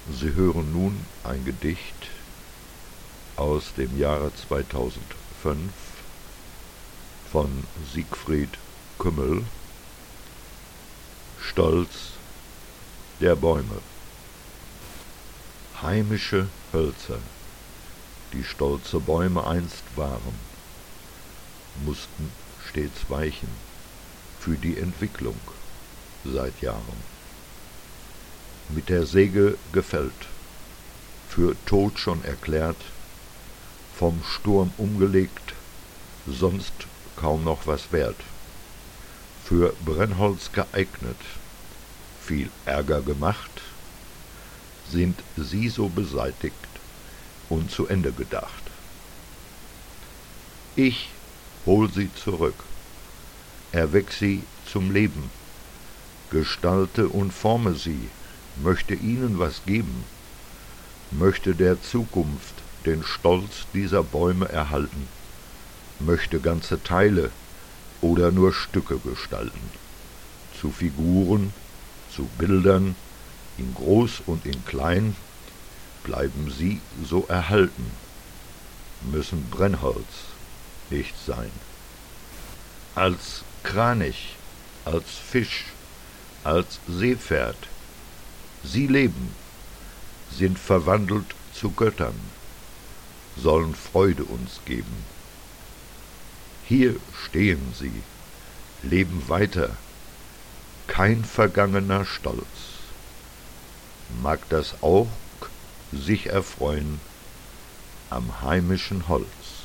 Sie hören nun ein Gedicht aus dem Jahre 2005 von Siegfried Kümmel, Stolz der Bäume. Heimische Hölzer, die stolze Bäume einst waren, mussten stets weichen für die Entwicklung seit Jahren. Mit der Säge gefällt, für tot schon erklärt, vom Sturm umgelegt, sonst kaum noch was wert, für Brennholz geeignet, viel Ärger gemacht, sind sie so beseitigt und zu Ende gedacht. Ich hol sie zurück, erweck sie zum Leben, gestalte und forme sie, möchte ihnen was geben, möchte der Zukunft den Stolz dieser Bäume erhalten, möchte ganze Teile oder nur Stücke gestalten, zu Figuren, zu Bildern, in groß und in klein, bleiben sie so erhalten, müssen Brennholz nicht sein. Als Kranich, als Fisch, als Seepferd, sie leben, sind verwandelt zu Göttern, sollen Freude uns geben. Hier stehen sie, leben weiter, kein vergangener Stolz. Mag das Aug sich erfreuen am heimischen Holz.